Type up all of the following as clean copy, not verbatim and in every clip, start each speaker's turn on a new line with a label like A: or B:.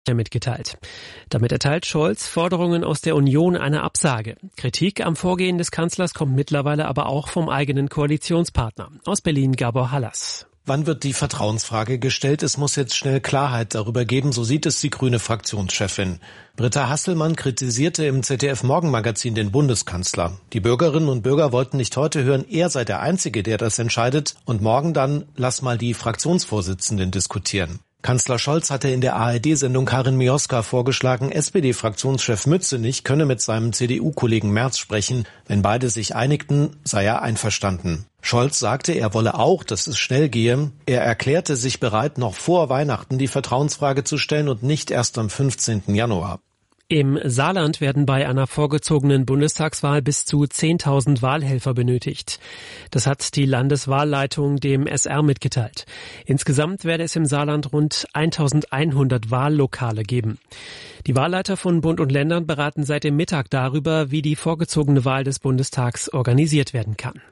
A: mitgeteilt. Damit erteilt Scholz Forderungen aus der Union eine Absage. Kritik am Vorgehen des Kanzlers kommt mittlerweile aber auch vom eigenen Koalitionspartner. Aus Berlin Gabor Hallas.
B: Wann wird die Vertrauensfrage gestellt? Es muss jetzt schnell Klarheit darüber geben, so sieht es die grüne Fraktionschefin. Britta Hasselmann kritisierte im ZDF-Morgenmagazin den Bundeskanzler. Die Bürgerinnen und Bürger wollten nicht heute hören, er sei der Einzige, der das entscheidet, und morgen dann lass mal die Fraktionsvorsitzenden diskutieren. Kanzler Scholz hatte in der ARD-Sendung Karin Mioska vorgeschlagen, SPD-Fraktionschef Mützenich könne mit seinem CDU-Kollegen Merz sprechen. Wenn beide sich einigten, sei er einverstanden. Scholz sagte, er wolle auch, dass es schnell gehe. Er erklärte sich bereit, noch vor Weihnachten die Vertrauensfrage zu stellen und nicht erst am 15. Januar.
A: Im Saarland werden bei einer vorgezogenen Bundestagswahl bis zu 10.000 Wahlhelfer benötigt. Das hat die Landeswahlleitung dem SR mitgeteilt. Insgesamt werde es im Saarland rund 1.100 Wahllokale geben. Die Wahlleiter von Bund und Ländern beraten seit dem Mittag darüber, wie die vorgezogene Wahl des Bundestags organisiert werden kann.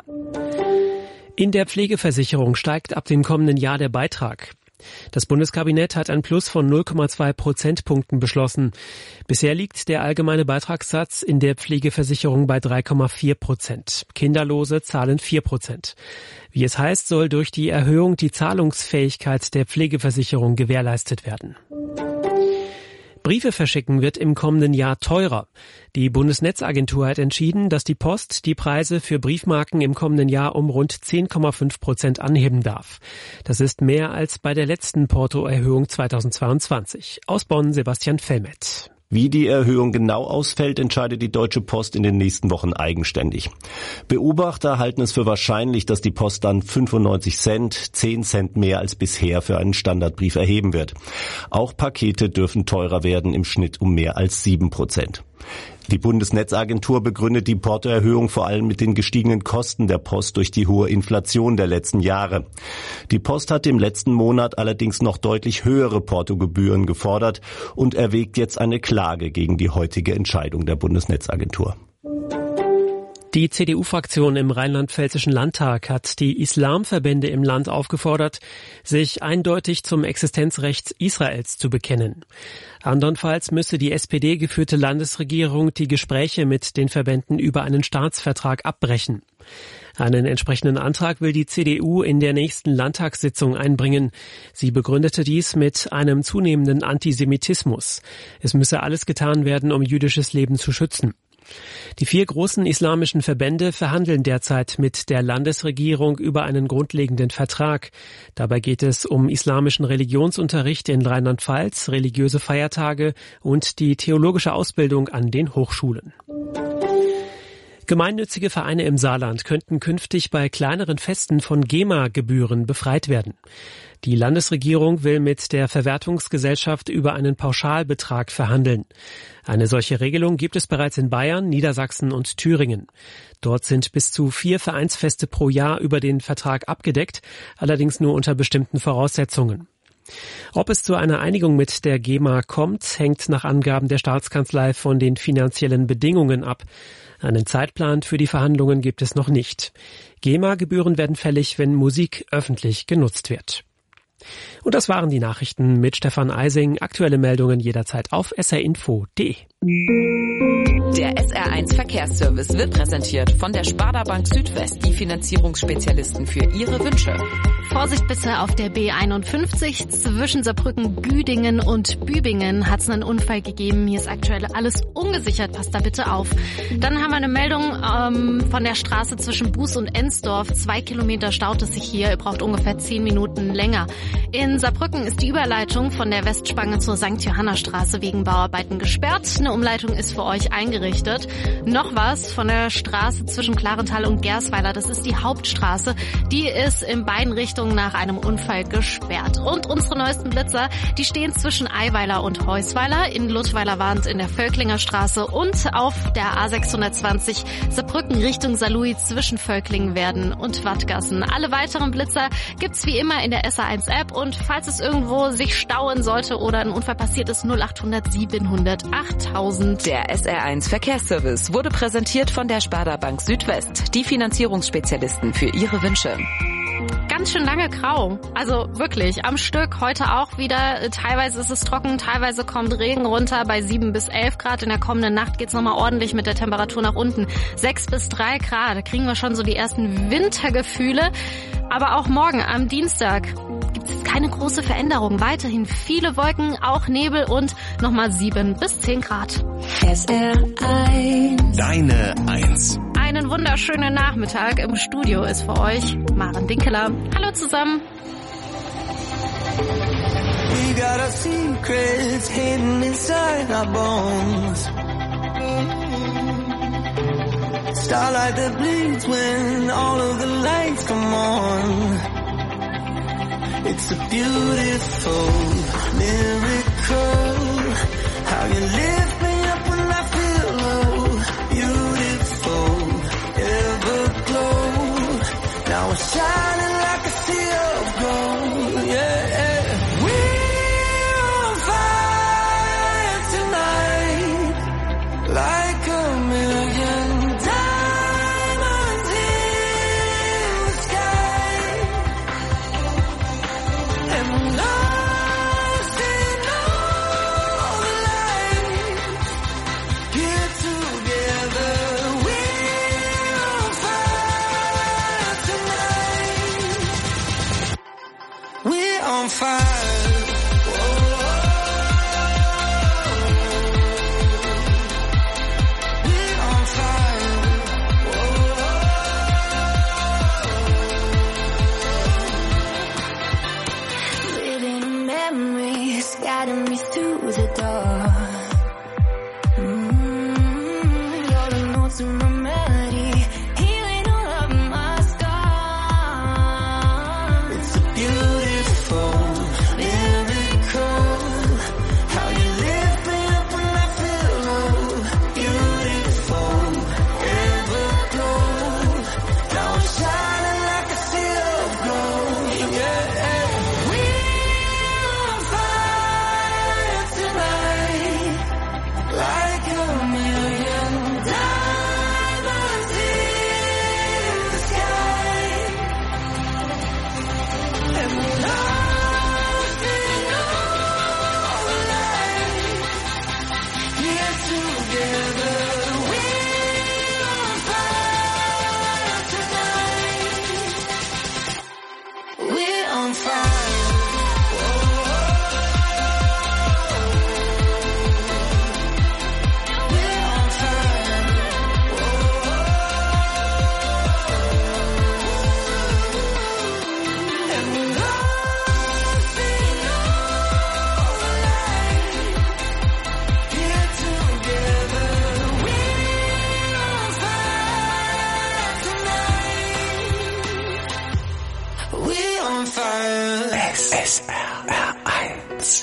A: In der Pflegeversicherung steigt ab dem kommenden Jahr der Beitrag. Das Bundeskabinett hat ein Plus von 0,2 Prozentpunkten beschlossen. Bisher liegt der allgemeine Beitragssatz in der Pflegeversicherung bei 3,4%. Kinderlose zahlen 4%. Wie es heißt, soll durch die Erhöhung die Zahlungsfähigkeit der Pflegeversicherung gewährleistet werden. Briefe verschicken wird im kommenden Jahr teurer. Die Bundesnetzagentur hat entschieden, dass die Post die Preise für Briefmarken im kommenden Jahr um rund 10,5% anheben darf. Das ist mehr als bei der letzten Portoerhöhung 2022. Aus Bonn Sebastian Fellmet.
C: Wie die Erhöhung genau ausfällt, entscheidet die Deutsche Post in den nächsten Wochen eigenständig. Beobachter halten es für wahrscheinlich, dass die Post dann 95 Cent, 10 Cent mehr als bisher für einen Standardbrief erheben wird. Auch Pakete dürfen teurer werden, im Schnitt um mehr als 7%. Die Bundesnetzagentur begründet die Portoerhöhung vor allem mit den gestiegenen Kosten der Post durch die hohe Inflation der letzten Jahre. Die Post hat im letzten Monat allerdings noch deutlich höhere Portogebühren gefordert und erwägt jetzt eine Klage gegen die heutige Entscheidung der Bundesnetzagentur.
A: Die CDU-Fraktion im Rheinland-Pfälzischen Landtag hat die Islamverbände im Land aufgefordert, sich eindeutig zum Existenzrecht Israels zu bekennen. Andernfalls müsse die SPD-geführte Landesregierung die Gespräche mit den Verbänden über einen Staatsvertrag abbrechen. Einen entsprechenden Antrag will die CDU in der nächsten Landtagssitzung einbringen. Sie begründete dies mit einem zunehmenden Antisemitismus. Es müsse alles getan werden, um jüdisches Leben zu schützen. Die 4 großen islamischen Verbände verhandeln derzeit mit der Landesregierung über einen grundlegenden Vertrag. Dabei geht es um islamischen Religionsunterricht in Rheinland-Pfalz, religiöse Feiertage und die theologische Ausbildung an den Hochschulen. Gemeinnützige Vereine im Saarland könnten künftig bei kleineren Festen von GEMA-Gebühren befreit werden. Die Landesregierung will mit der Verwertungsgesellschaft über einen Pauschalbetrag verhandeln. Eine solche Regelung gibt es bereits in Bayern, Niedersachsen und Thüringen. Dort sind bis zu 4 Vereinsfeste pro Jahr über den Vertrag abgedeckt, allerdings nur unter bestimmten Voraussetzungen. Ob es zu einer Einigung mit der GEMA kommt, hängt nach Angaben der Staatskanzlei von den finanziellen Bedingungen ab. Einen Zeitplan für die Verhandlungen gibt es noch nicht. GEMA-Gebühren werden fällig, wenn Musik öffentlich genutzt wird. Und das waren die Nachrichten mit Stefan Eising. Aktuelle Meldungen jederzeit auf srinfo.de.
D: Der SR1 Verkehrsservice wird präsentiert von der Sparda Bank Südwest, die Finanzierungsspezialisten für Ihre Wünsche.
E: Vorsicht bitte auf der B51 zwischen Saarbrücken, Güdingen und Bübingen hat es einen Unfall gegeben. Hier ist aktuell alles ungesichert, passt da bitte auf. Dann haben wir eine Meldung von der Straße zwischen Buß und Ensdorf. 2 Kilometer staut es sich hier, ihr braucht ungefähr 10 Minuten länger. In Saarbrücken ist die Überleitung von der Westspange zur St. Johanna Straße wegen Bauarbeiten gesperrt. Eine Umleitung ist für euch eingerichtet. Noch was von der Straße zwischen Klarenthal und Gersweiler, das ist die Hauptstraße. Die ist in beiden Richtungen nach einem Unfall gesperrt. Und unsere neuesten Blitzer, die stehen zwischen Eiweiler und Heusweiler. In Ludweiler waren es in der Völklinger Straße und auf der A620 Saarbrücken Richtung Saarlouis zwischen Völklingen und Wattgassen. Alle weiteren Blitzer gibt's wie immer in der SR1-App und falls es irgendwo sich stauen sollte oder ein Unfall passiert ist, 0800 700 8000.
D: Der SR1 Verkehrsservice wurde präsentiert von der Sparda Bank Südwest, die Finanzierungsspezialisten für Ihre Wünsche.
E: ganz schön lange grau. Also wirklich, am Stück. Heute auch wieder. Teilweise ist es trocken, teilweise kommt Regen runter bei 7 bis 11 Grad. In der kommenden Nacht geht's nochmal ordentlich mit der Temperatur nach unten. 6 bis 3 Grad. Da kriegen wir schon so die ersten Wintergefühle. Aber auch morgen, am Dienstag, gibt es keine große Veränderung. Weiterhin viele Wolken, auch Nebel und nochmal 7 bis 10 Grad.
F: SR1. Deine 1.
E: Einen wunderschönen Nachmittag. Im Studio ist für euch Maren Dinkeler. Hallo zusammen.
G: We got our secrets hidden inside our bones. Starlight that bleeds when all of the lights come on. It's a beautiful miracle. How you lift me up when I feel low. Beautiful, everglow. Now we're shining like a sea of gold. Yeah, we're on fire tonight, like a million diamonds in the sky. And we're lost in all the lights. Here together, we're on fire tonight. We're on fire. We're on fire. Living memories guiding me through the dark. You're the notes in my melody, healing all of my scars. It's a beautiful miracle. How you lift me up when I feel low. Beautiful, everglow. Now I'm shining like a sea of gold. Yeah, we're on fire tonight, like a million diamonds in the sky. And we're lost in all the lights. Here together, we're on fire tonight. We're on fire. We're on fire. And we're lost in all the lights. Here together, we're on fire tonight. We're on fire.
F: SRR1.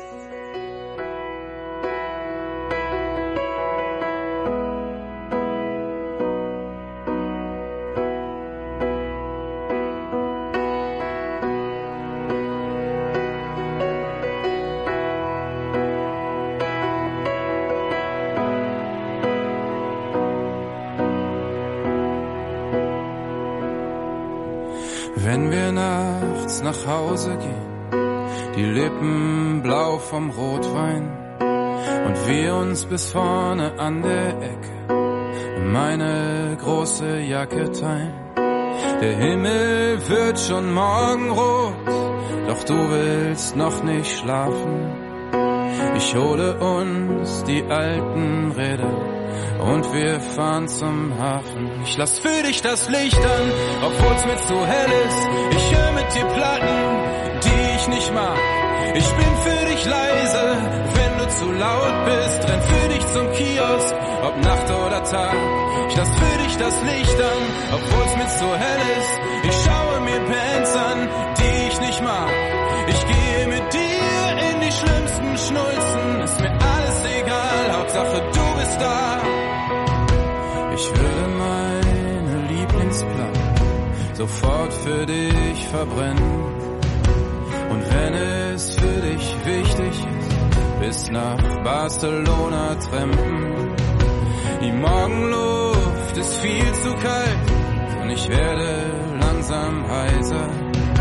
H: Wenn wir nachts nach Hause gehen, die Lippen blau vom Rotwein und wir uns bis vorne an der Ecke meine große Jacke teilen. Der Himmel wird schon morgenrot, doch du willst noch nicht schlafen. Ich hole uns die alten Räder und wir fahren zum Hafen. Ich lass für dich das Licht an, obwohl's mir zu hell ist. Ich höre mit dir Platten, die ich nicht mag. Ich bin für dich leise, wenn du zu laut bist. Renn für dich zum Kiosk, ob Nacht oder Tag. Ich lass für dich das Licht an, obwohl's mir zu hell ist. Ich schaue mir Bands an, die ich nicht mag. Ich gehe mit dir in die schlimmsten Schnulzen. Ist mir alles egal, Hauptsache du bist da. Ich würde meine Lieblingsplatte sofort für dich verbrennen. Und wenn es für dich wichtig ist, bis nach Barcelona trampen. Die Morgenluft ist viel zu kalt und ich werde langsam heiser.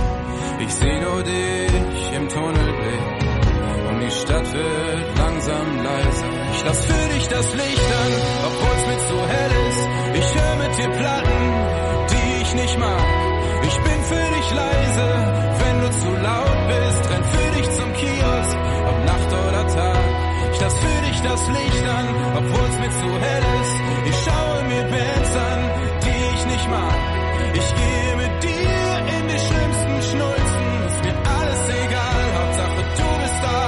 H: Ich seh nur dich im Tunnelblick und die Stadt wird langsam leiser. Ich lass für dich das Licht an, obwohl's mir zu hell ist. Ich hör mit dir Platten, die ich nicht mag. Ich bin für dich leise, wenn du zu laut bist. Renn für dich zum Kiosk, ob Nacht oder Tag. Ich lass für dich das Licht an, obwohl's mir zu hell ist. Ich schaue mir Bands an, die ich nicht mag. Ich gehe mit dir in die schlimmsten Schnulzen. Ist mir alles egal, Hauptsache du bist da.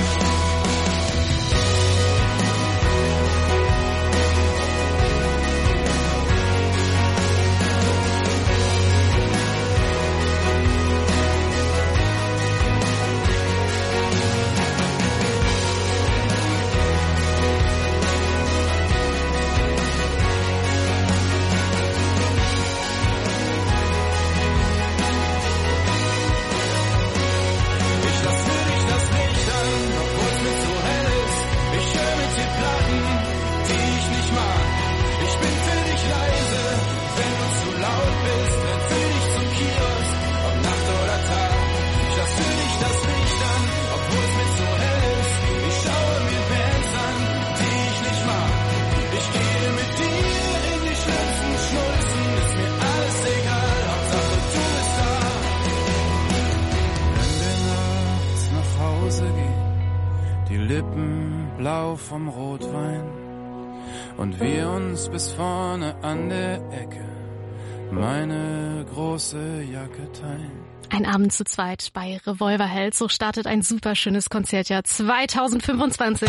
H: Blau vom Rotwein und wir uns bis vorne an der Ecke meine große Jacke teilen.
E: Ein Abend zu zweit bei Revolverheld. So startet ein super schönes Konzertjahr 2025.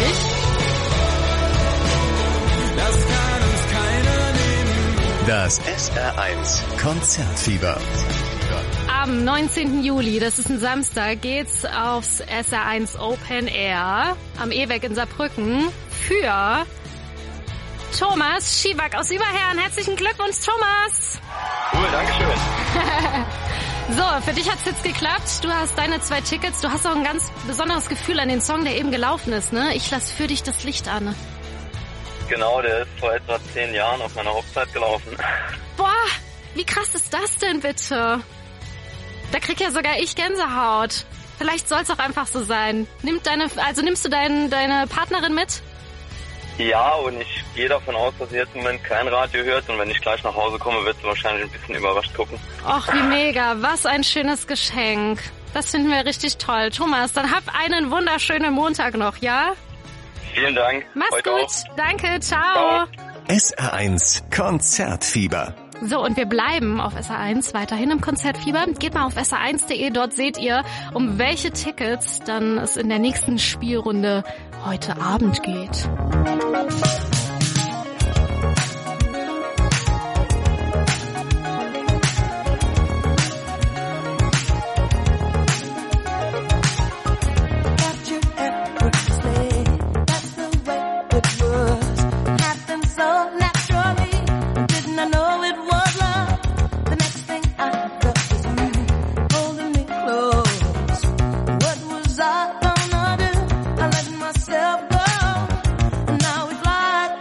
H: Das kann uns keiner nehmen.
F: Das SR1 Konzertfieber.
E: Am 19. Juli, das ist ein Samstag, geht's aufs SR1 Open Air am Eweg in Saarbrücken für Thomas Schiwack aus Überherrn. Herzlichen Glückwunsch, Thomas!
I: Cool, dankeschön.
E: So, für dich hat's jetzt geklappt. Du hast deine 2 Tickets. Du hast auch ein ganz besonderes Gefühl an den Song, der eben gelaufen ist, ne? Ich lass für dich das Licht an.
I: Genau, der ist vor etwa 10 Jahren auf meiner Hochzeit gelaufen.
E: Boah, wie krass ist das denn bitte? Da krieg ja sogar ich Gänsehaut. Vielleicht soll's auch einfach so sein. Nimmst du deine Partnerin mit?
I: Ja, und ich gehe davon aus, dass sie jetzt im Moment kein Radio hört. Und wenn ich gleich nach Hause komme, wird sie wahrscheinlich ein bisschen überrascht gucken.
E: Och, wie mega. Was ein schönes Geschenk. Das finden wir richtig toll. Thomas, dann hab einen wunderschönen Montag noch, ja?
I: Vielen Dank.
E: Mach's
I: Heute
E: gut.
I: auch.
E: Danke, ciao.
F: SR1 Konzertfieber.
E: So, und wir bleiben auf SR1 weiterhin im Konzertfieber. Geht mal auf sr1.de, dort seht ihr, um welche Tickets dann es in der nächsten Spielrunde heute Abend geht.
G: What was I gonna do? I let myself go. Now it's like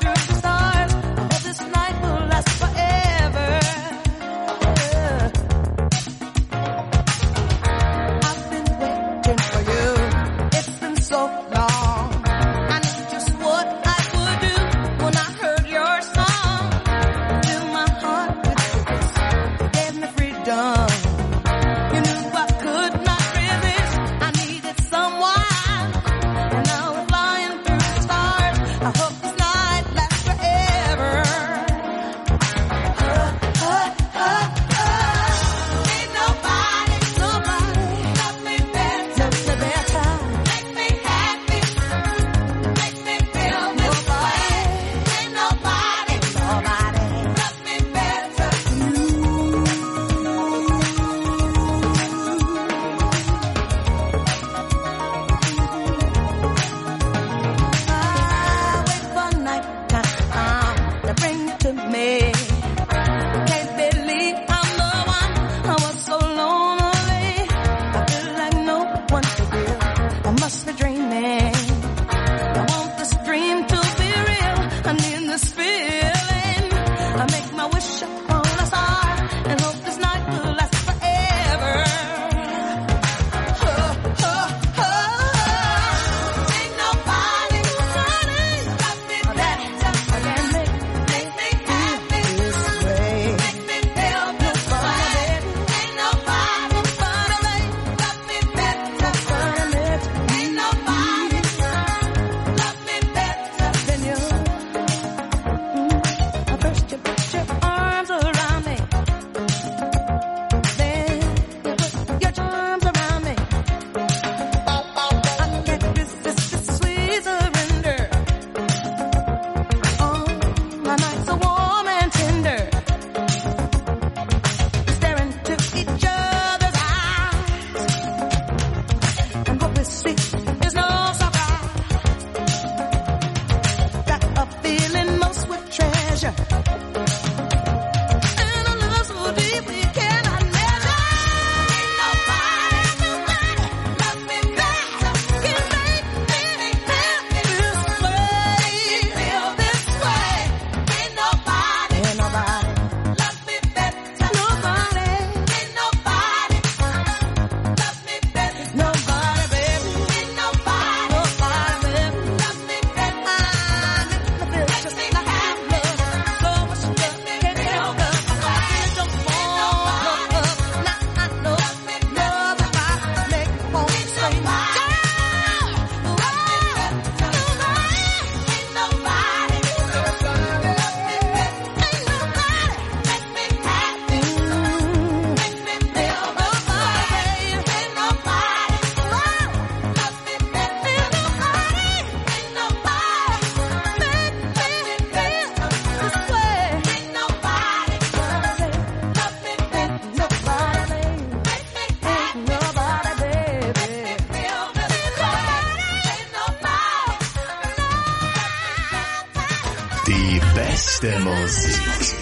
F: Die beste Musik.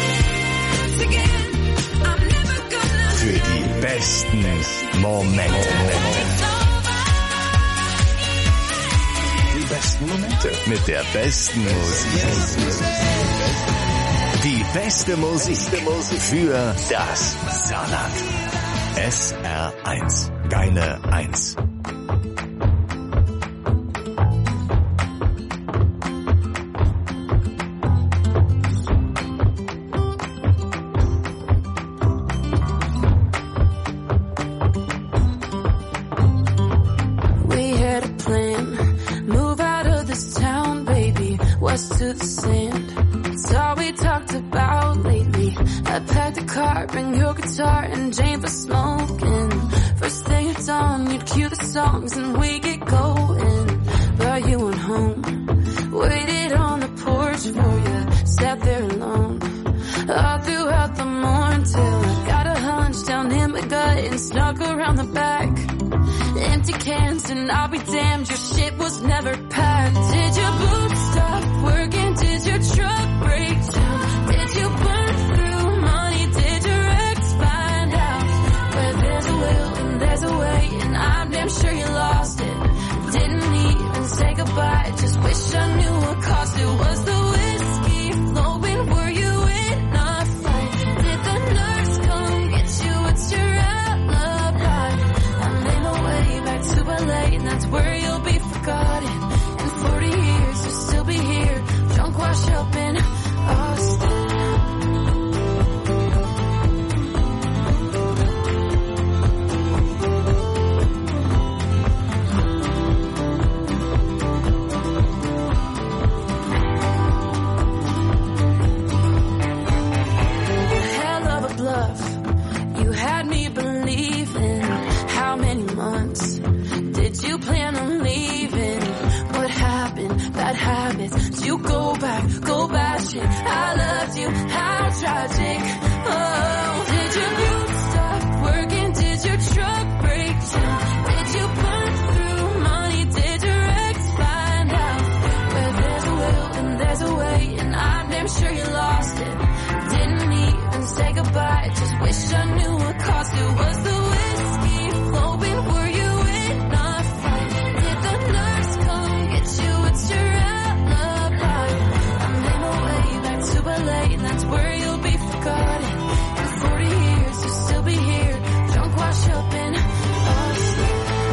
F: Für die besten Momente. Die besten Momente. Mit der besten Musik. Die beste Musik für das Saarland. SR1. Geile 1.
J: To the sand. It's all we talked about lately. I packed a car, bring your guitar and Jane for smoking. First thing at dawn, you'd cue the songs and we get going. But you went home, waited on the porch for you, sat there alone. All throughout the morning till I got a hunch down in my gut and snuck around the back. Empty cans and I'll be damned, your shit was never packed. Did your boots stop working? Did your truck break down? Did you burn through money? Did your ex find out? Where there's a will and there's a way, and I'm damn sure you lost it. Didn't even say goodbye, just wish I knew what cost it. Was the whiskey flowing? Were you in a fight? Did the nurse come get you? It's your alibi. I made my way back to LA, and that's where you'll be forgotten. In 40 years, you'll still be here, drunk, washed up in Austin. Hell of a bluff, you had me believing. How many months did you plan on leaving? What happened? Bad habits. Did you go back shit? I loved you, how tragic. Oh, did your boots stop working? Did your truck break down? Did you burn through money? Did your ex find out? Where there's a will and there's a way, and I'm damn sure you lost it. Didn't even say goodbye, just wish I knew what cost it. Was the whiskey flowing? Were you in a fight? Did the nurse come get you? It's your alibi. I made my way back to LA, and that's where you'll be forgotten. In 40 years, you'll still be here, drunk, washed up in Austin.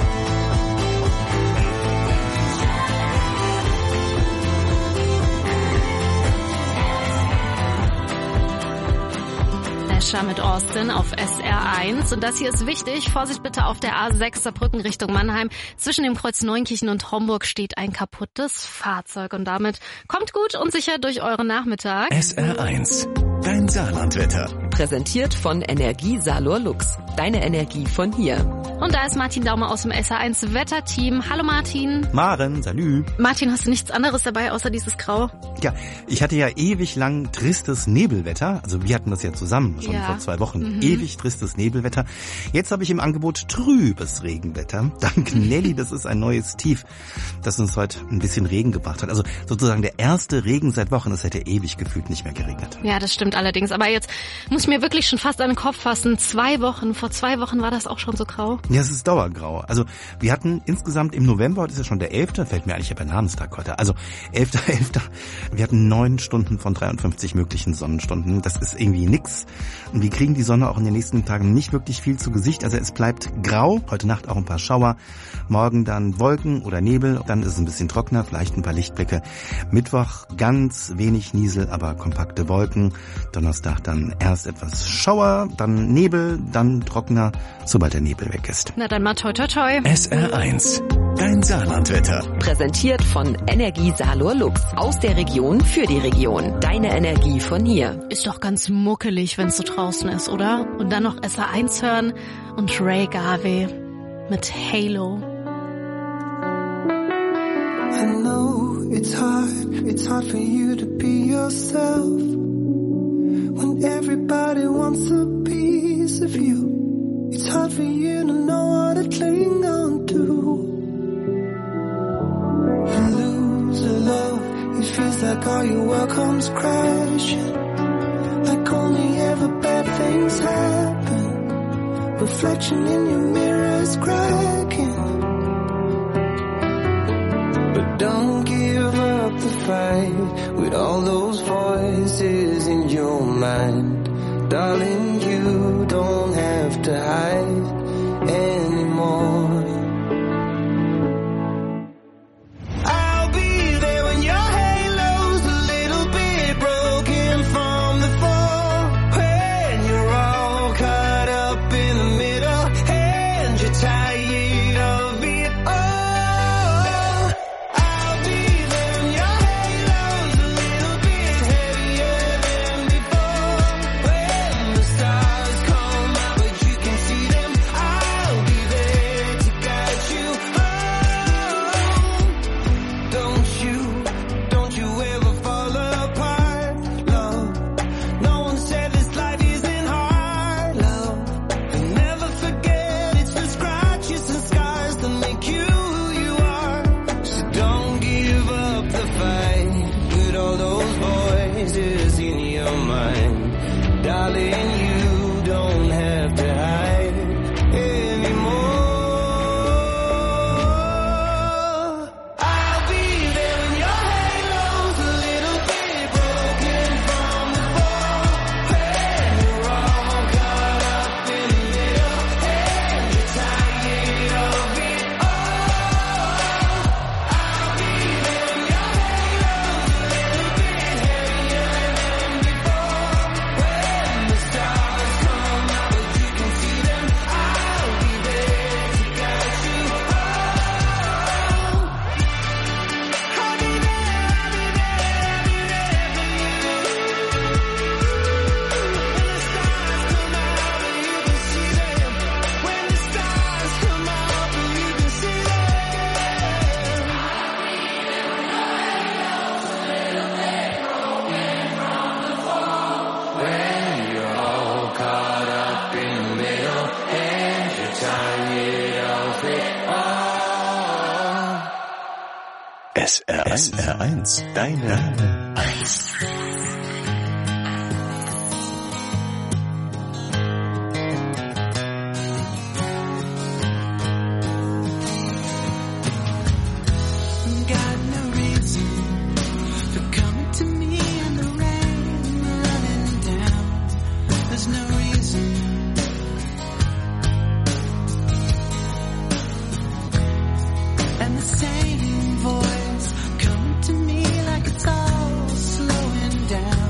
E: Escher mit Austin auf SR1. Und das hier ist wichtig. Vorsicht bitte auf der A6 Saarbrücken Richtung Mannheim. Zwischen dem Kreuz Neunkirchen und Homburg steht ein kaputtes Fahrzeug. Und damit kommt gut und sicher durch euren Nachmittag.
F: SR1, dein Saarlandwetter.
D: Präsentiert von Energie Salor Lux. Deine Energie von hier.
E: Und da ist Martin Daumer aus dem SR1 Wetterteam. Hallo Martin.
K: Maren, salü.
E: Martin, hast du nichts anderes dabei außer dieses Grau?
K: Ja, ich hatte ja ewig lang tristes Nebelwetter. Also wir hatten das ja zusammen schon vor 2 Wochen. Ewig tristes Nebelwetter. Jetzt habe ich im Angebot trübes Regenwetter. Dank Nelly, das ist ein neues Tief, das uns heute ein bisschen Regen gebracht hat. Also sozusagen der erste Regen seit Wochen. Es hätte ewig gefühlt nicht mehr geregnet.
E: Ja, das stimmt allerdings. Aber jetzt muss ich mir wirklich schon fast an den Kopf fassen. Vor 2 Wochen war das auch schon so grau.
K: Ja, es ist dauergrau. Also wir hatten insgesamt im November, heute ist ja schon der 11., fällt mir eigentlich der Bananenstag heute. Also 11.11. Wir hatten 9 Stunden von 53 möglichen Sonnenstunden. Das ist irgendwie nix. Und wir kriegen die Sonne auch in den nächsten Tagen nicht wirklich viel zu Gesicht. Also es bleibt grau. Heute Nacht auch ein paar Schauer. Morgen dann Wolken oder Nebel. Dann ist es ein bisschen trockener, vielleicht ein paar Lichtblicke. Mittwoch ganz wenig Niesel, aber kompakte Wolken. Donnerstag dann erst etwas Schauer, dann Nebel, dann trockener, sobald der Nebel weg ist.
E: Na dann mal toi toi toi.
F: SR1, dein Saarlandwetter.
D: Präsentiert von Energie Salor Lux. Aus der Region für die Region. Deine Energie von hier.
E: Ist doch ganz muckelig, wenn es so draußen ist, oder? Und dann noch SR1 hören und Ray Garvey mit Halo.
G: I know it's hard for you to be yourself when everybody wants a piece of you. It's hard for you to know what to cling on to. You lose a love, you feels like all your world comes crashing, like only ever bad things happen. Reflection in your mirror's cracking, but don't give up the fight with all those voices in your mind. Darling, you don't have to hide anymore.
F: SR1, deine 1.
G: Same voice coming to me like it's all slowing down.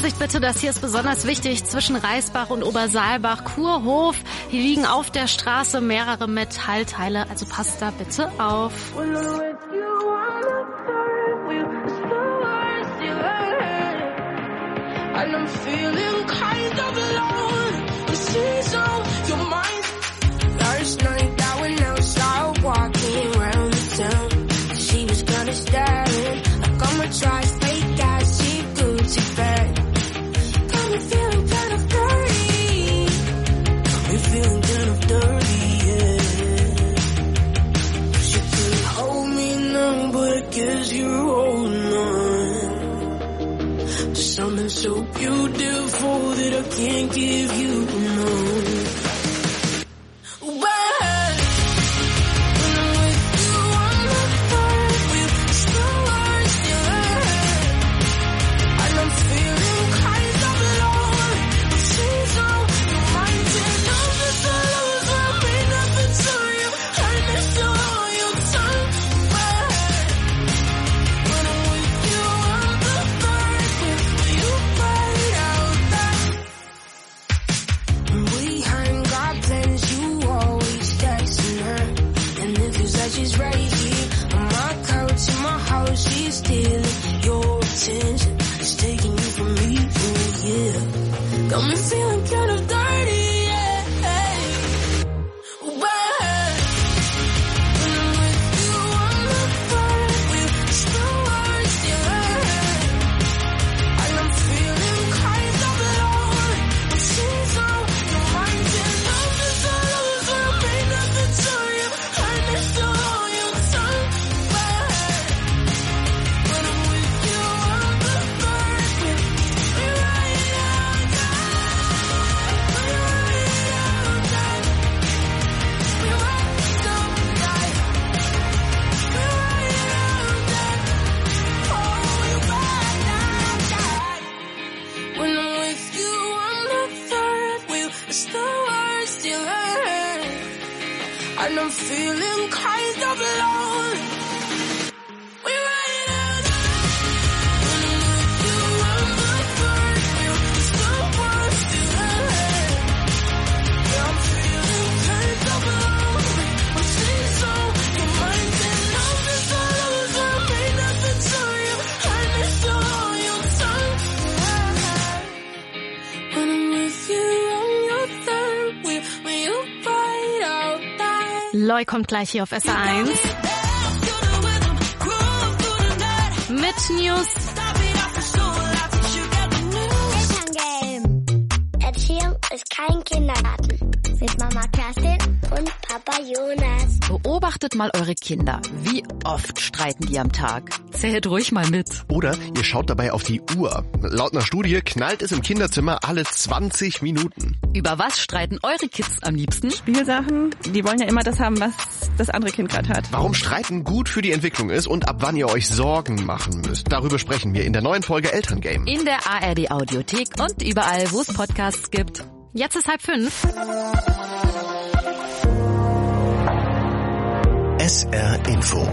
E: Vorsicht bitte, das hier ist besonders wichtig, zwischen Reisbach und Obersaalbach, Kurhof. Hier liegen auf der Straße mehrere Metallteile, also passt da bitte auf.
J: Something so beautiful that I can't give you no. And I'm feeling kind of alone.
E: Loi kommt gleich hier auf SR1 mit News.
L: Elterngame. Erziehung ist kein Kindergarten. Mit Mama Kerstin und Papa Jonas.
D: Beobachtet mal eure Kinder. Wie oft streiten die am Tag? Zählt ruhig mal mit.
M: Oder ihr schaut dabei auf die Uhr. Laut einer Studie knallt es im Kinderzimmer alle 20 Minuten.
D: Über was streiten eure Kids am liebsten?
N: Spielsachen. Die wollen ja immer das haben, was das andere Kind gerade hat.
M: Warum Streiten gut für die Entwicklung ist und ab wann ihr euch Sorgen machen müsst. Darüber sprechen wir in der neuen Folge Elterngame.
D: In der ARD Audiothek und überall, wo es Podcasts gibt.
E: Jetzt ist 4:30.
F: SR Info.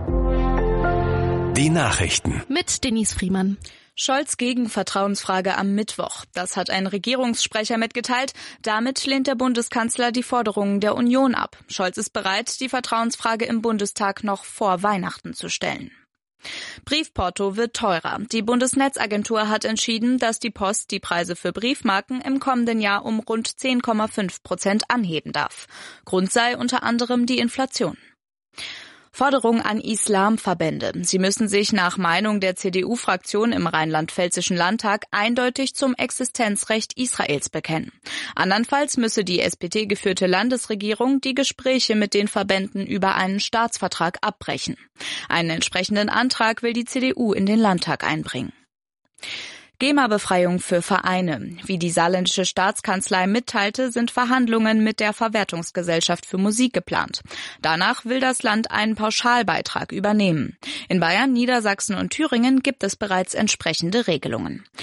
F: Die Nachrichten.
E: Mit Denise Friemann.
O: Scholz gegen Vertrauensfrage am Mittwoch. Das hat ein Regierungssprecher mitgeteilt. Damit lehnt der Bundeskanzler die Forderungen der Union ab. Scholz ist bereit, die Vertrauensfrage im Bundestag noch vor Weihnachten zu stellen. Briefporto wird teurer. Die Bundesnetzagentur hat entschieden, dass die Post die Preise für Briefmarken im kommenden Jahr um rund 10,5% anheben darf. Grund sei unter anderem die Inflation. Forderung an Islamverbände. Sie müssen sich nach Meinung der CDU-Fraktion im Rheinland-Pfälzischen Landtag eindeutig zum Existenzrecht Israels bekennen. Andernfalls müsse die SPD-geführte Landesregierung die Gespräche mit den Verbänden über einen Staatsvertrag abbrechen. Einen entsprechenden Antrag will die CDU in den Landtag einbringen. GEMA-Befreiung für Vereine. Wie die saarländische Staatskanzlei mitteilte, sind Verhandlungen mit der Verwertungsgesellschaft für Musik geplant. Danach will das Land einen Pauschalbeitrag übernehmen. In Bayern, Niedersachsen und Thüringen gibt es bereits entsprechende Regelungen.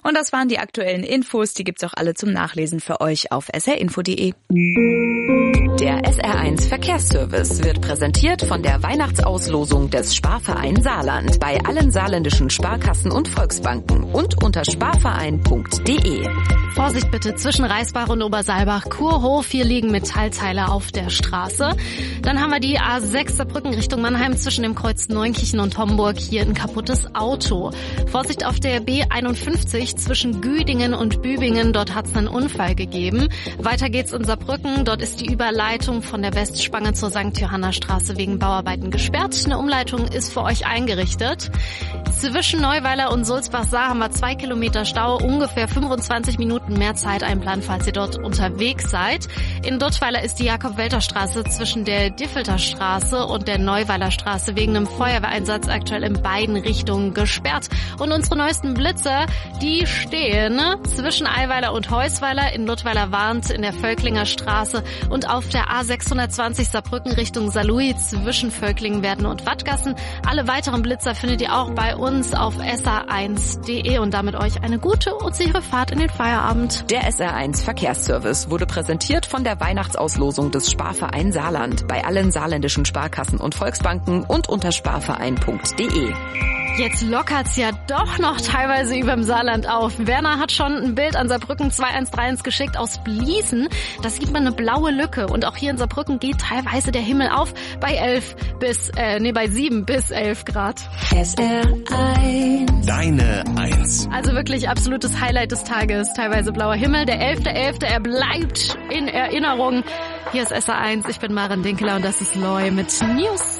O: Und das waren die aktuellen Infos. Die gibt's auch alle zum Nachlesen für euch auf srinfo.de.
D: Der SR1 Verkehrsservice wird präsentiert von der Weihnachtsauslosung des Sparverein Saarland bei allen saarländischen Sparkassen und Volksbanken und unter sparverein.de.
E: Vorsicht bitte zwischen Reisbach und Obersalbach, Kurhof. Hier liegen Metallteile auf der Straße. Dann haben wir die A6 Saarbrücken Richtung Mannheim zwischen dem Kreuz Neunkirchen und Homburg. Hier ein kaputtes Auto. Vorsicht auf der B51 zwischen Güdingen und Bübingen. Dort hat es einen Unfall gegeben. Weiter geht's in Saarbrücken. Dort ist die Überleitung von der Westspange zur St. Johanna Straße wegen Bauarbeiten gesperrt. Eine Umleitung ist für euch eingerichtet. Zwischen Neuweiler und Sulzbach-Saar haben wir 2 Kilometer Stau, ungefähr 25 Minuten mehr Zeit einplanen, falls ihr dort unterwegs seid. In Duttweiler ist die Jakob-Welter-Straße zwischen der Diffelter Straße und der Neuweiler Straße wegen einem Feuerwehreinsatz aktuell in beiden Richtungen gesperrt. Und unsere neuesten Blitzer, die stehen zwischen Eiweiler und Heusweiler, in Duttweiler warnt in der Völklinger Straße und auf der A620 Saarbrücken Richtung Saarlouis zwischen Völklingenwerden und Wattgassen. Alle weiteren Blitzer findet ihr auch bei uns auf sr1.de und damit euch eine gute und sichere Fahrt in den Feierabend.
D: Der SR1 Verkehrsservice wurde präsentiert von der Weihnachtsauslosung des Sparverein Saarland bei allen saarländischen Sparkassen und Volksbanken und unter sparverein.de.
E: Jetzt lockert's ja doch noch teilweise überm Saarland auf. Werner hat schon ein Bild an Saarbrücken 213 geschickt aus Bliesen. Da sieht man eine blaue Lücke. Und auch hier in Saarbrücken geht teilweise der Himmel auf bei 7 bis 11 Grad.
F: SR1. Deine 1.
E: Also wirklich absolutes Highlight des Tages. Teilweise blauer Himmel. Der 11.11. Er bleibt in Erinnerung. Hier ist SR1. Ich bin Maren Dinkeler und das ist Loy mit News.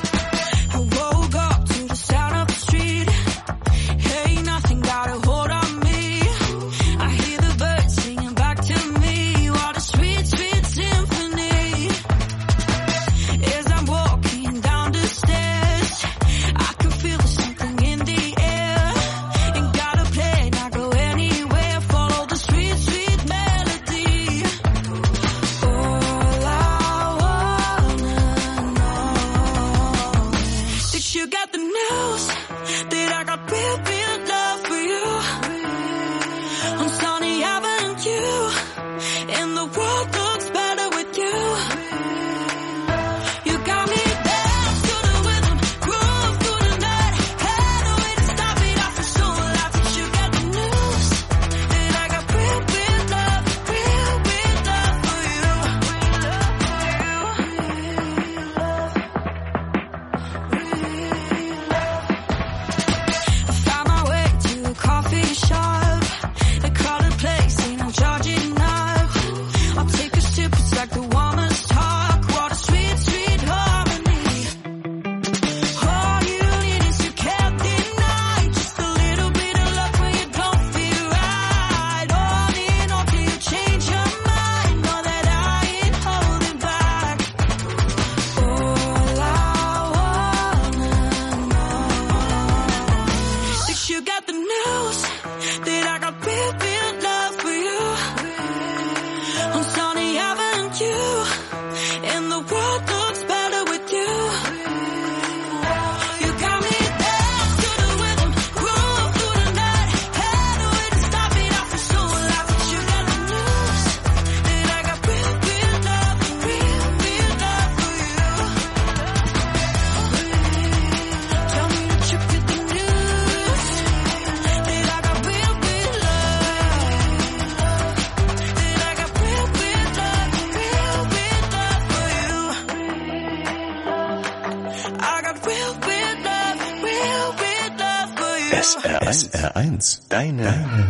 F: SR1. Deine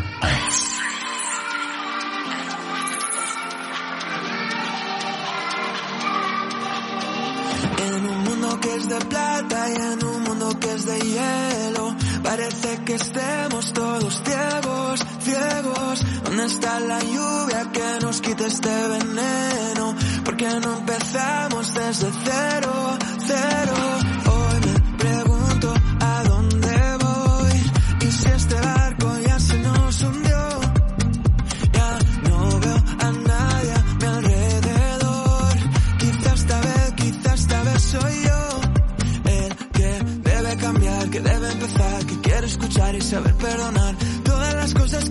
F: 1.
G: En un mundo que es de plata y en un mundo que es de hielo, parece que estemos todos ciegos. ¿Dónde está la lluvia que nos quite este veneno? ¿Por qué no empezamos desde cero? Hoy me pregunto a dónde voy y si este barco ya se nos hundió. Ya no veo a nadie a mi alrededor. Quizás esta vez soy yo el que debe cambiar, que debe empezar, que quiere escuchar y saber perdonar todas las cosas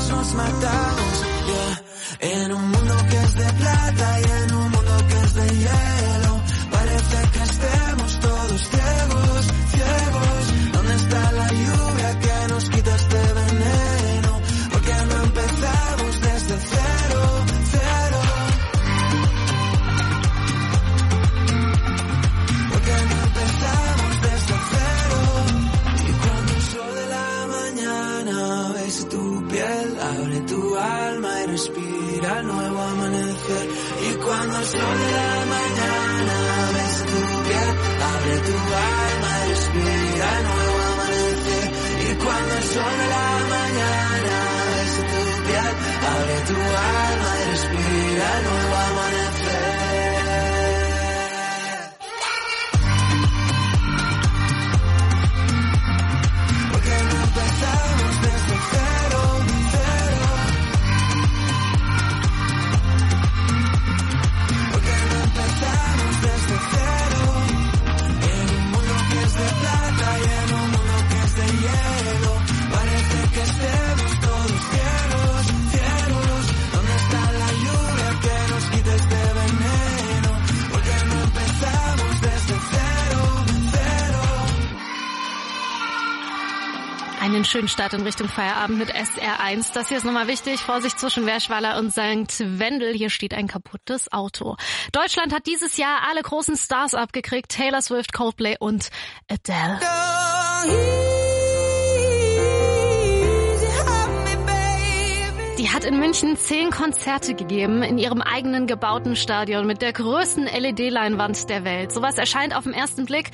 G: nos matamos, yeah. En un mundo que es de plata y en un mundo que es de hielo, parece que estemos todos ciegos, ciegos. ¿Dónde está la lluvia que nos quita este veneno? ¿Por qué no empezamos desde cero, cero? ¿Por qué no empezamos desde cero? Y cuando el sol de la mañana besa tu piel, abre tu alma y respira el nuevo amanecer. Y cuando el sol de la mañana besa tu piel, abre tu alma y respira el nuevo amanecer. Y cuando el sol de la mañana besa tu piel, abre tu alma y respira el nuevo amanecer. Porque no empezamos desde cero, cero. Porque no empezamos desde cero. En un mundo que es de plata y en un mundo que es de hielo, parece que estemos todos ciegos, ciegos. ¿Dónde está la lluvia que nos quita este veneno? Porque no empezamos desde cero, cero.
E: Einen schönen Start in Richtung Feierabend mit SR1. Das hier ist nochmal wichtig. Vorsicht zwischen Werschweiler und St. Wendel. Hier steht ein kaputtes Auto. Deutschland hat dieses Jahr alle großen Stars abgekriegt. Taylor Swift, Coldplay und Adele. Die hat in München 10 Konzerte gegeben in ihrem eigenen gebauten Stadion mit der größten LED-Leinwand der Welt. Sowas erscheint auf den ersten Blick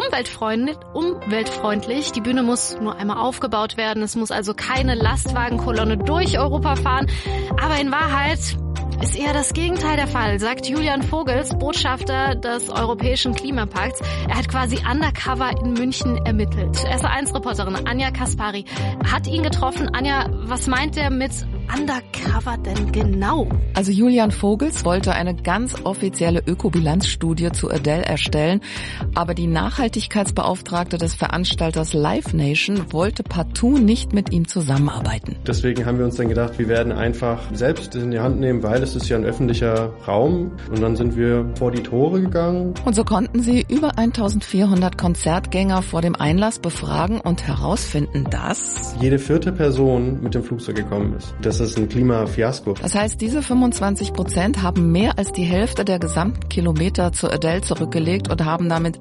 E: umweltfreundlich. Die Bühne muss nur einmal aufgebaut werden. Es muss also keine Lastwagenkolonne durch Europa fahren. Aber in Wahrheit ist eher das Gegenteil der Fall, sagt Julian Vogels, Botschafter des Europäischen Klimapakts. Er hat quasi undercover in München ermittelt. SR1-Reporterin Anja Kaspari hat ihn getroffen. Anja, was meint er mit undercover denn genau?
P: Also Julian Vogels wollte eine ganz offizielle Ökobilanzstudie zu Adele erstellen, aber die Nachhaltigkeitsbeauftragte des Veranstalters Live Nation wollte partout nicht mit ihm zusammenarbeiten.
Q: Deswegen haben wir uns dann gedacht, wir werden einfach selbst in die Hand nehmen, weil es ist ja ein öffentlicher Raum, und dann sind wir vor die Tore gegangen.
P: Und so konnten sie über 1400 Konzertgänger vor dem Einlass befragen und herausfinden, dass
Q: jede 4. Person mit dem Flugzeug gekommen ist. Das ist ein Klimafiasko.
P: Das heißt, diese 25% haben mehr als die Hälfte der gesamten Kilometer zu Adele zurückgelegt und haben damit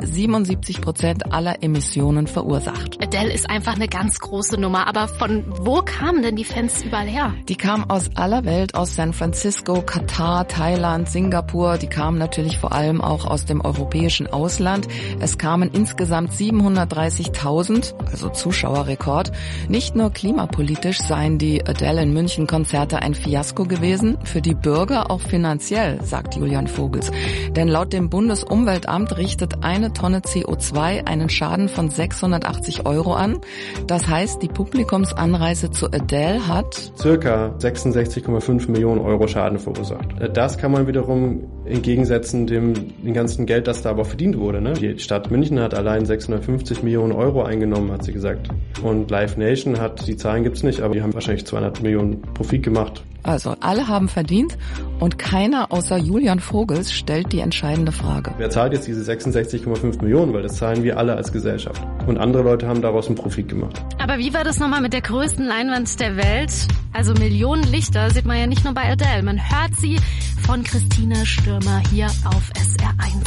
P: 77% aller Emissionen verursacht.
E: Adele ist einfach eine ganz große Nummer, aber von wo kamen denn die Fans überall her?
P: Die kamen aus aller Welt, aus San Francisco, Katar, Thailand, Singapur. Die kamen natürlich vor allem auch aus dem europäischen Ausland. Es kamen insgesamt 730.000, also Zuschauerrekord. Nicht nur klimapolitisch seien die Adele in München Konzerte ein Fiasko gewesen, für die Bürger auch finanziell, sagt Julian Vogels. Denn laut dem Bundesumweltamt richtet eine Tonne CO2 einen Schaden von 680 € an. Das heißt, die Publikumsanreise zu Adele hat
Q: circa 66,5 Millionen € Schaden verursacht. Das kann man wiederum entgegensetzen dem ganzen Geld, das da aber verdient wurde. Ne? Die Stadt München hat allein 650 Millionen € eingenommen, hat sie gesagt. Und Live Nation hat, die Zahlen gibt's nicht, aber die haben wahrscheinlich 200 Millionen Profit gemacht.
P: Also alle haben verdient und keiner außer Julian Vogels stellt die entscheidende Frage.
Q: Wer zahlt jetzt diese 66,5 Millionen? Weil das zahlen wir alle als Gesellschaft. Und andere Leute haben daraus einen Profit gemacht.
E: Aber wie war das nochmal mit der größten Leinwand der Welt? Also Millionen Lichter sieht man ja nicht nur bei Adele. Man hört sie von Christina Stürmer hier auf SR1.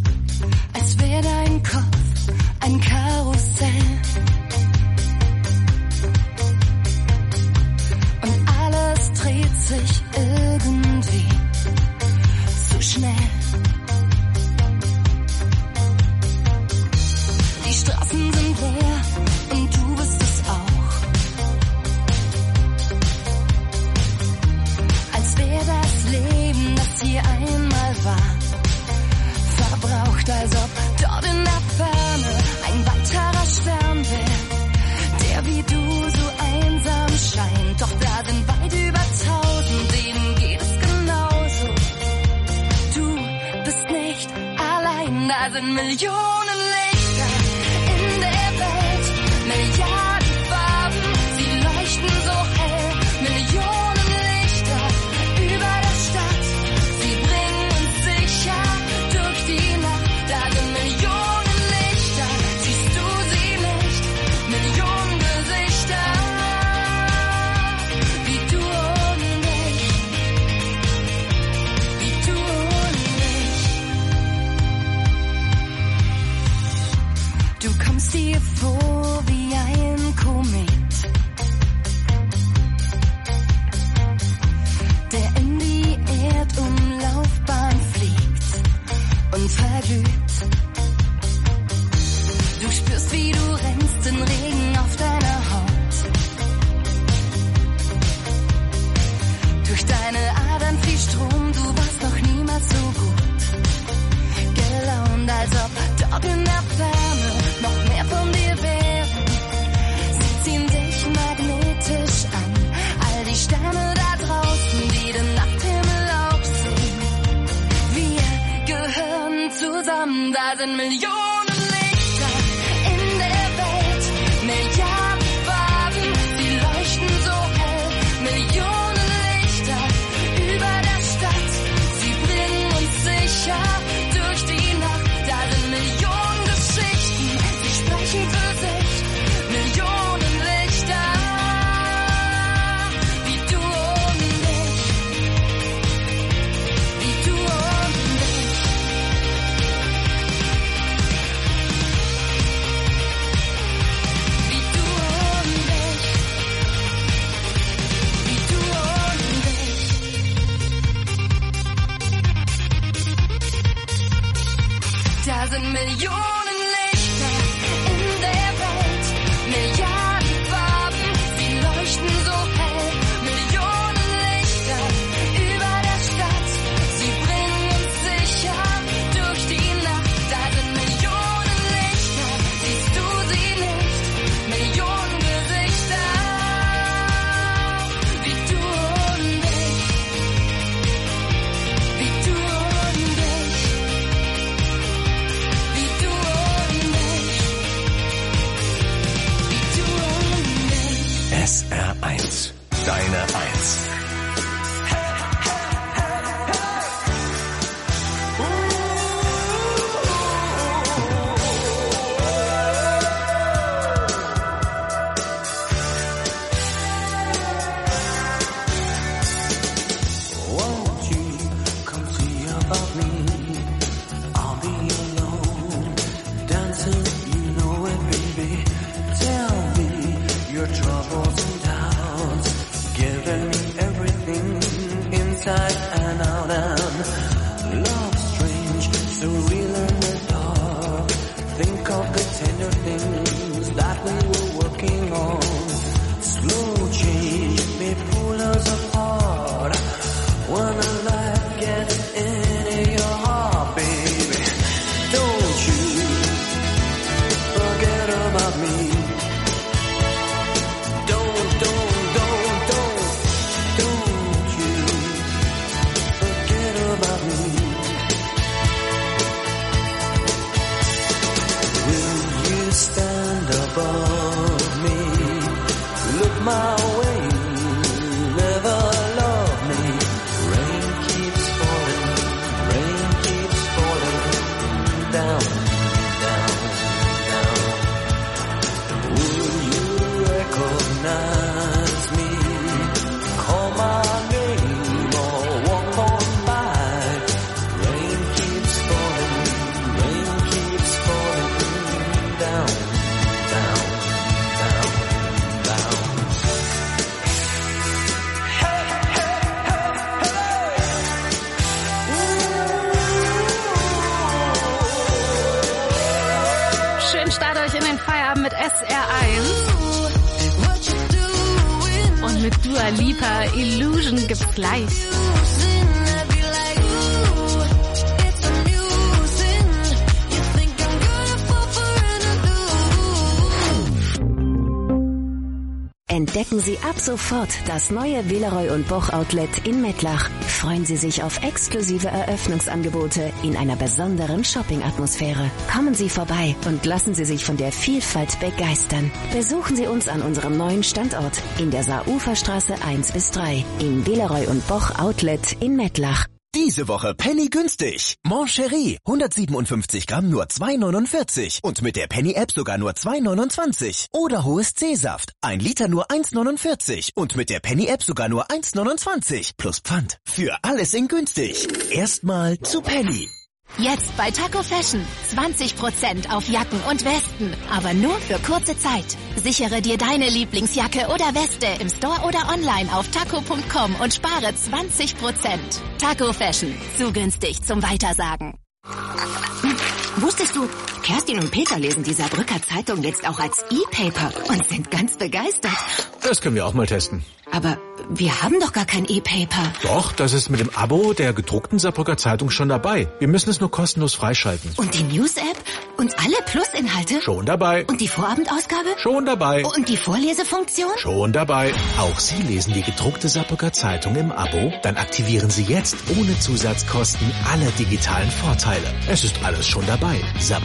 J: Als wäre dein Kopf ein Karussell. Dreht sich irgendwie zu schnell. Die Straßen sind leer und du bist es auch. Als wäre das Leben, das hier einmal war, verbraucht, als ob dort in der Ferne ein weiterer Stern wäre, der wie du so einsam scheint. Doch da sind weit über 1000, denen geht es genauso. Du bist nicht allein, da sind Millionen Lichter in der Welt, Milliarden Farben, sie leuchten so hell, Millionen sind Millionen Lichter in der Welt, Milliarden Farben, sie leuchten so hell. Millionen Lichter über der Stadt, sie bringen uns sicher durch die Nacht. Da sind Millionen Geschichten, sie sprechen für sich. Millionen Lichter, wie du und ich, wie du und ich. Wie du und ich, wie du und ich. Da sind Millionen Lichter in der Welt, Milliarden Farben, sie leuchten so hell. Millionen Lichter über der Stadt, sie bringen uns sicher durch die Nacht. Da sind Millionen Lichter, siehst du sie nicht? Millionen Gesichter, wie du und ich, wie du und ich, wie du und ich, wie du und ich.
F: SR1, deine 1.
G: Won't you come see about me? I'll be alone, dancing, you know it, baby. Tell me your troubles and doubts, giving me everything inside and out. And love strange, so real in the dark. Think of the tender things that we were working on. Slow change may pull us apart. When a life gets into your heart, baby, don't you forget about me. Don't you forget about me. Will you stand above me? Look my way, never love me. Rain keeps falling down, down, down. Will you recognize me? Call my name or walk on by. Rain keeps falling down, down, down, down.
E: Schön start euch in den Feierabend mit SR1. Und mit Dua Lipa, Illusion gibt's gleich.
R: Entdecken Sie ab sofort das neue Villeroy & Boch Outlet in Mettlach. Freuen Sie sich auf exklusive Eröffnungsangebote in einer besonderen Shopping-Atmosphäre. Kommen Sie vorbei und lassen Sie sich von der Vielfalt begeistern. Besuchen Sie uns an unserem neuen Standort in der Saar-Uferstraße 1-3 im Villeroy & Boch Outlet in Mettlach.
F: Diese Woche Penny günstig. Mon Chéri, 157 Gramm nur 2,49 und mit der Penny-App sogar nur 2,29. Oder hohes C-Saft, 1 Liter nur 1,49 und mit der Penny-App sogar nur 1,29 plus Pfand. Für alles in günstig. Erstmal zu Penny.
S: Jetzt bei Taco Fashion 20% auf Jacken und Westen, aber nur für kurze Zeit. Sichere dir deine Lieblingsjacke oder Weste im Store oder online auf taco.com und spare 20%. Taco Fashion, zu günstig zum Weitersagen. Wusstest du, Kerstin und Peter lesen die Saarbrücker Zeitung jetzt auch als E-Paper und sind ganz begeistert.
T: Das können wir auch mal testen.
S: Aber wir haben doch gar kein E-Paper.
T: Doch, das ist mit dem Abo der gedruckten Saarbrücker Zeitung schon dabei. Wir müssen es nur kostenlos freischalten.
S: Und die News-App? Und alle Plus-Inhalte?
T: Schon dabei.
S: Und die Vorabendausgabe?
T: Schon dabei.
S: Und die Vorlesefunktion?
T: Schon dabei.
U: Auch Sie lesen die gedruckte Saarbrücker Zeitung im Abo? Dann aktivieren Sie jetzt ohne Zusatzkosten alle digitalen Vorteile. Es ist alles schon dabei.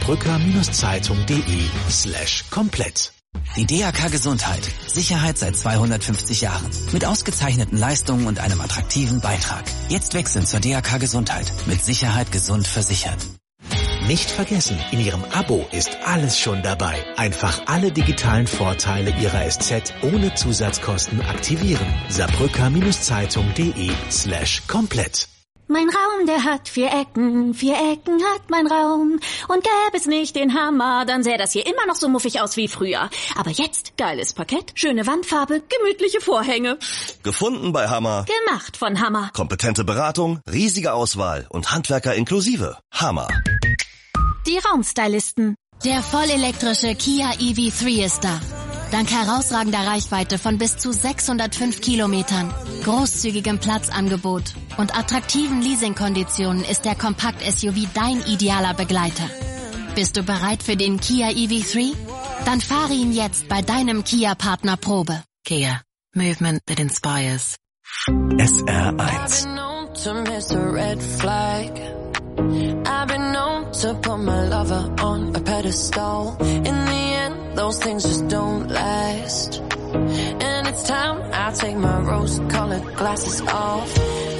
U: saarbrücker-zeitung.de/komplett.
V: Die DAK Gesundheit. Sicherheit seit 250 Jahren. Mit ausgezeichneten Leistungen und einem attraktiven Beitrag. Jetzt wechseln zur DAK Gesundheit. Mit Sicherheit gesund versichert.
U: Nicht vergessen, in Ihrem Abo ist alles schon dabei. Einfach alle digitalen Vorteile Ihrer SZ ohne Zusatzkosten aktivieren. saarbrücker-zeitung.de/komplett.
W: Mein Raum, der hat 4 Ecken hat mein Raum. Und gäbe es nicht den Hammer, dann sähe das hier immer noch so muffig aus wie früher. Aber jetzt geiles Parkett, schöne Wandfarbe, gemütliche Vorhänge.
X: Gefunden bei Hammer.
W: Gemacht von Hammer.
X: Kompetente Beratung, riesige Auswahl und Handwerker inklusive. Hammer.
W: Die Raumstylisten.
S: Der vollelektrische Kia EV3 ist da. Dank herausragender Reichweite von bis zu 605 Kilometern, großzügigem Platzangebot und attraktiven Leasingkonditionen ist der Kompakt-SUV dein idealer Begleiter. Bist du bereit für den Kia EV3? Dann fahre ihn jetzt bei deinem Kia-Partner Probe.
Y: Kia. Movement that inspires.
U: SR1.
J: I've been known to put my lover on a pedestal. In the end, those things just don't last. And it's time I take my rose-colored glasses off.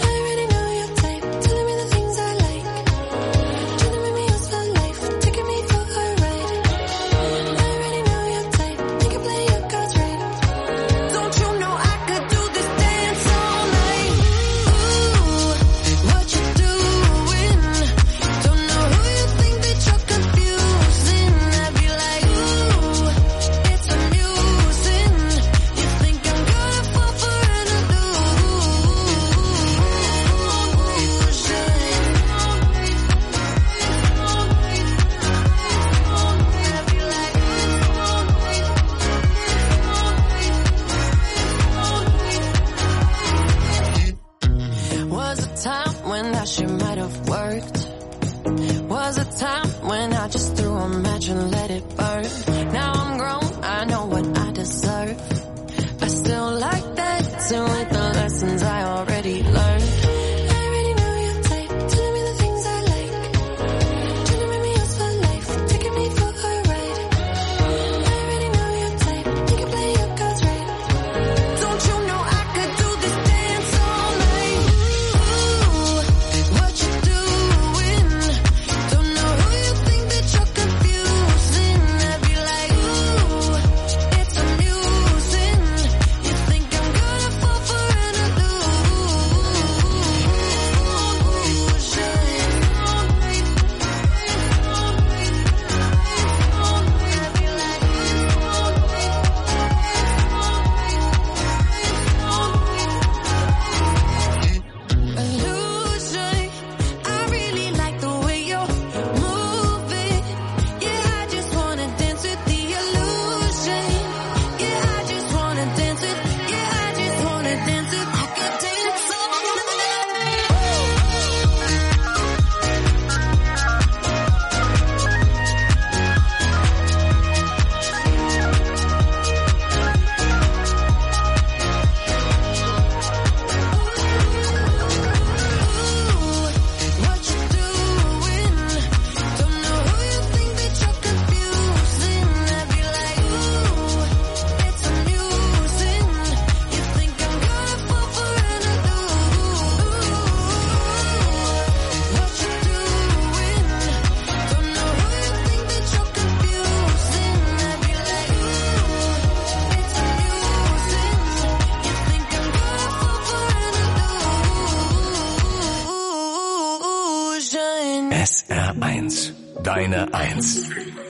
U: SR1, deine 1.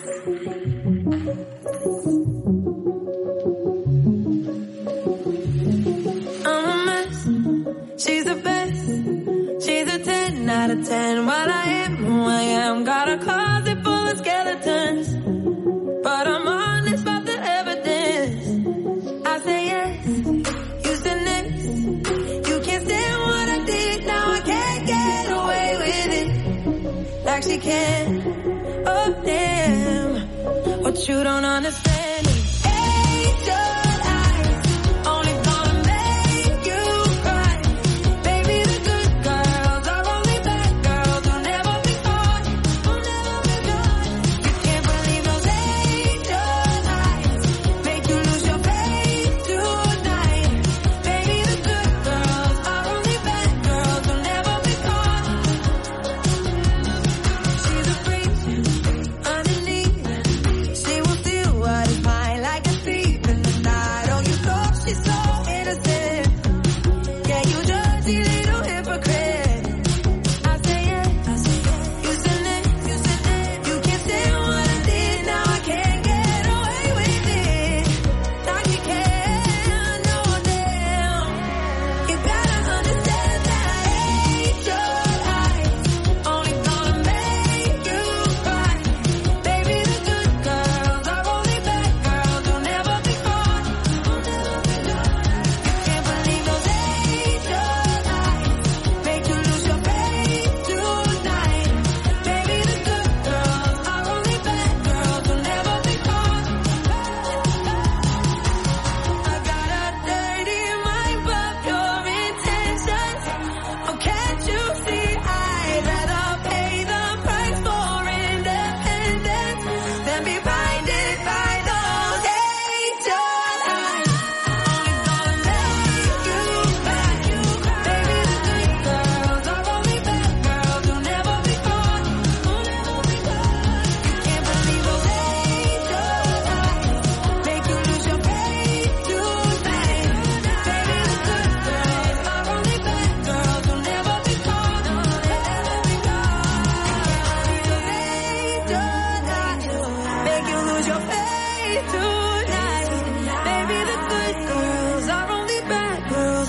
J: She's the best. She's a 10 out of 10. What I am, who I am. Got a closet full of skeletons, but I'm honest about the evidence. I say yes, you said next. You can't stand what I did. Now I can't get away with it like she can. Oh damn.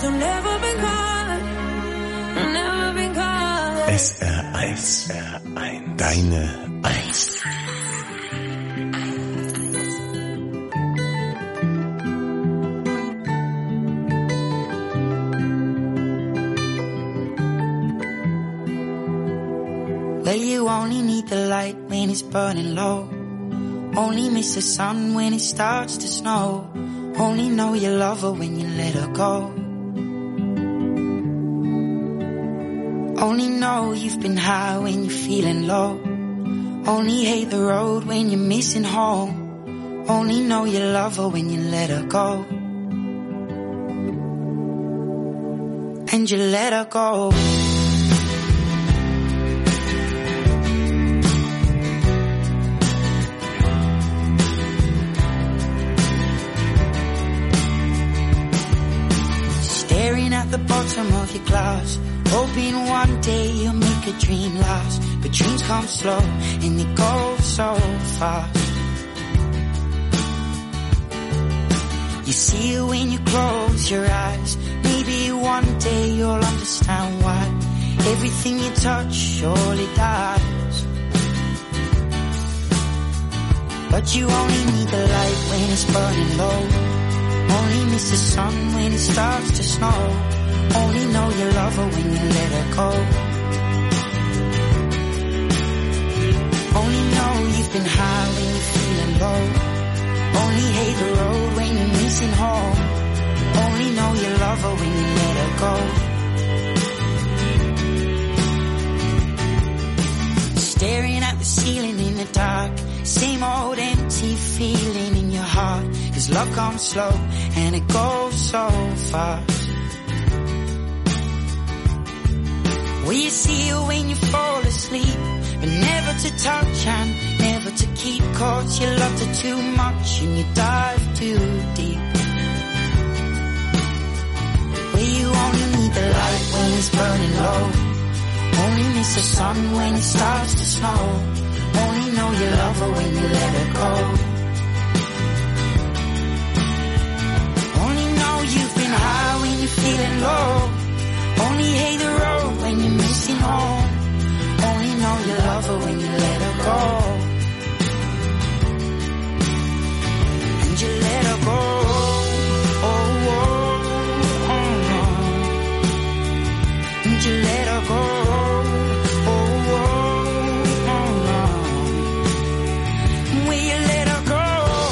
U: SR1. Deine Eins.
A: Well, you only need the light when it's burning low. Only miss the sun when it starts to snow. Only know you love her when you let her go. Only know you've been high when you're feeling low. Only hate the road when you're missing home. Only know you love her when you let her go. And you let her go. Staring at the bottom of your glass, hoping one day you'll make a dream last. But dreams come slow and they go so fast. You see it when you close your eyes. Maybe one day you'll understand why everything you touch surely dies. But you only need the light when it's burning low. Only miss the sun when it starts to snow. Only know you love her when you let her go. Only know you've been high when you're feeling low. Only hate the road when you're missing home. Only know you love her when you let her go. Staring at the ceiling in the dark, same old empty feeling in your heart. 'Cause love comes slow and it goes so fast. Well, you see it when you fall asleep, but never to touch and never to keep. 'Cause you loved her too much and you dive too deep. Well, you only need the light when it's burning low. Only miss the sun when it starts to snow. Only know you love her when you let her go. Only know you've been high when you're feeling low. Only hate the road when you're missing home. Only know you love her when you let her go. And you let her go. Oh, oh, oh, oh. And you let her go. Oh, oh, oh, oh. Will you let her go?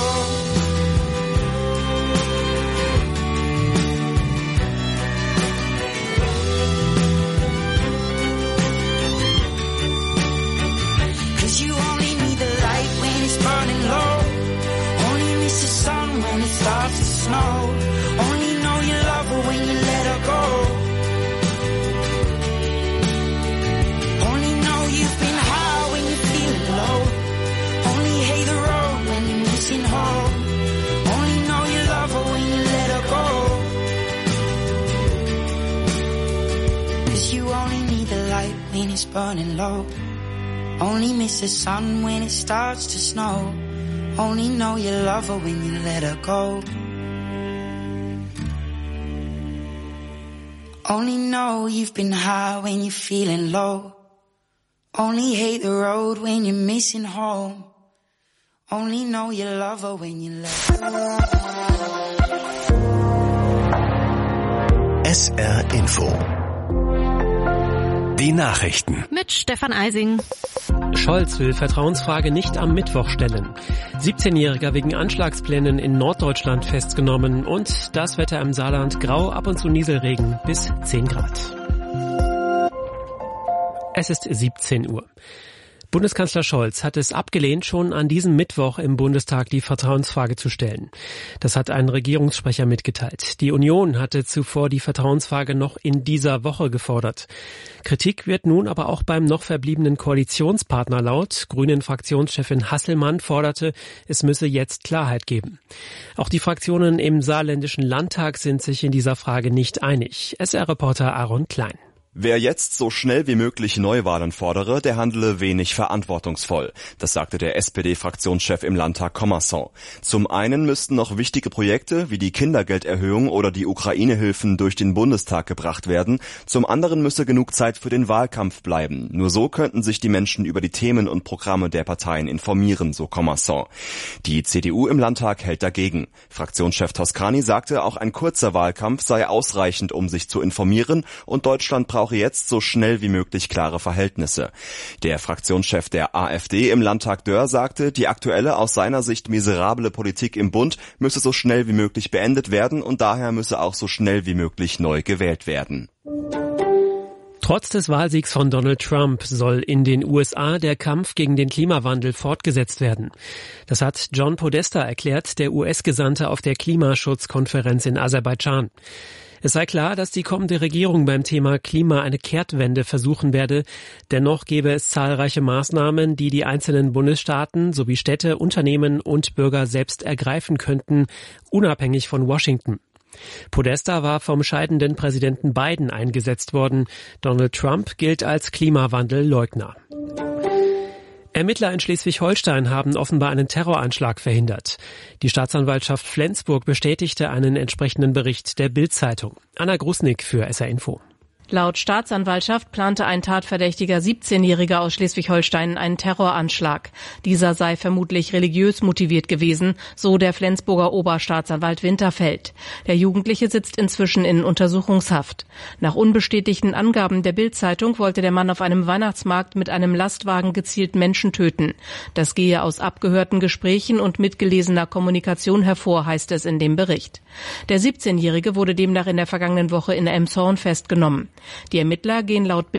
A: You only need the light when it's burning low. Only miss the sun when it starts to snow. Only know you love her when you let her go. Only know you've been high when you're feeling low. Only hate the road when you're missing home. Only know you love her when you let her go. 'Cause you only need the light when it's burning low. Only miss the sun when it starts to snow. Only know you love her when you let her go. Only know you've been high when you're feeling low. Only hate the road when you're missing home. Only know you love her when you let her go.
U: SR Info. Die Nachrichten.
E: Mit Stefan Eising.
B: Scholz will Vertrauensfrage nicht am Mittwoch stellen. 17-Jähriger wegen Anschlagsplänen in Norddeutschland festgenommen und das Wetter im Saarland grau, ab und zu Nieselregen bis 10 Grad. Es ist 17 Uhr. Bundeskanzler Scholz hat es abgelehnt, schon an diesem Mittwoch im Bundestag die Vertrauensfrage zu stellen. Das hat ein Regierungssprecher mitgeteilt. Die Union hatte zuvor die Vertrauensfrage noch in dieser Woche gefordert. Kritik wird nun aber auch beim noch verbliebenen Koalitionspartner laut. Grünen-Fraktionschefin Hasselmann forderte, es müsse jetzt Klarheit geben. Auch die Fraktionen im saarländischen Landtag sind sich in dieser Frage nicht einig. SR-Reporter Aaron Klein.
C: Wer jetzt so schnell wie möglich Neuwahlen fordere, der handele wenig verantwortungsvoll. Das sagte der SPD-Fraktionschef im Landtag Commerçon. Zum einen müssten noch wichtige Projekte wie die Kindergelderhöhung oder die Ukraine-Hilfen durch den Bundestag gebracht werden. Zum anderen müsse genug Zeit für den Wahlkampf bleiben. Nur so könnten sich die Menschen über die Themen und Programme der Parteien informieren, so Commerçon. Die CDU im Landtag hält dagegen. Fraktionschef Toscani sagte, auch ein kurzer Wahlkampf sei ausreichend, um sich zu informieren, und Deutschland brauche jetzt so schnell wie möglich klare Verhältnisse. Der Fraktionschef der AfD im Landtag Dörr sagte, die aktuelle, aus seiner Sicht miserable Politik im Bund müsse so schnell wie möglich beendet werden und daher müsse auch so schnell wie möglich neu gewählt werden.
B: Trotz des Wahlsiegs von Donald Trump soll in den USA der Kampf gegen den Klimawandel fortgesetzt werden. Das hat John Podesta erklärt, der US-Gesandte auf der Klimaschutzkonferenz in Aserbaidschan. Es sei klar, dass die kommende Regierung beim Thema Klima eine Kehrtwende versuchen werde. Dennoch gäbe es zahlreiche Maßnahmen, die die einzelnen Bundesstaaten sowie Städte, Unternehmen und Bürger selbst ergreifen könnten, unabhängig von Washington. Podesta war vom scheidenden Präsidenten Biden eingesetzt worden. Donald Trump gilt als Klimawandelleugner. Ermittler in Schleswig-Holstein haben offenbar einen Terroranschlag verhindert. Die Staatsanwaltschaft Flensburg bestätigte einen entsprechenden Bericht der Bild-Zeitung. Anna Grusnick für SR Info.
H: Laut Staatsanwaltschaft plante ein tatverdächtiger 17-Jähriger aus Schleswig-Holstein einen Terroranschlag. Dieser sei vermutlich religiös motiviert gewesen, so der Flensburger Oberstaatsanwalt Winterfeld. Der Jugendliche sitzt inzwischen in Untersuchungshaft. Nach unbestätigten Angaben der Bild-Zeitung wollte der Mann auf einem Weihnachtsmarkt mit einem Lastwagen gezielt Menschen töten. Das gehe aus abgehörten Gesprächen und mitgelesener Kommunikation hervor, heißt es in dem Bericht. Der 17-Jährige wurde demnach in der vergangenen Woche in Elmshorn festgenommen. Die Ermittler gehen laut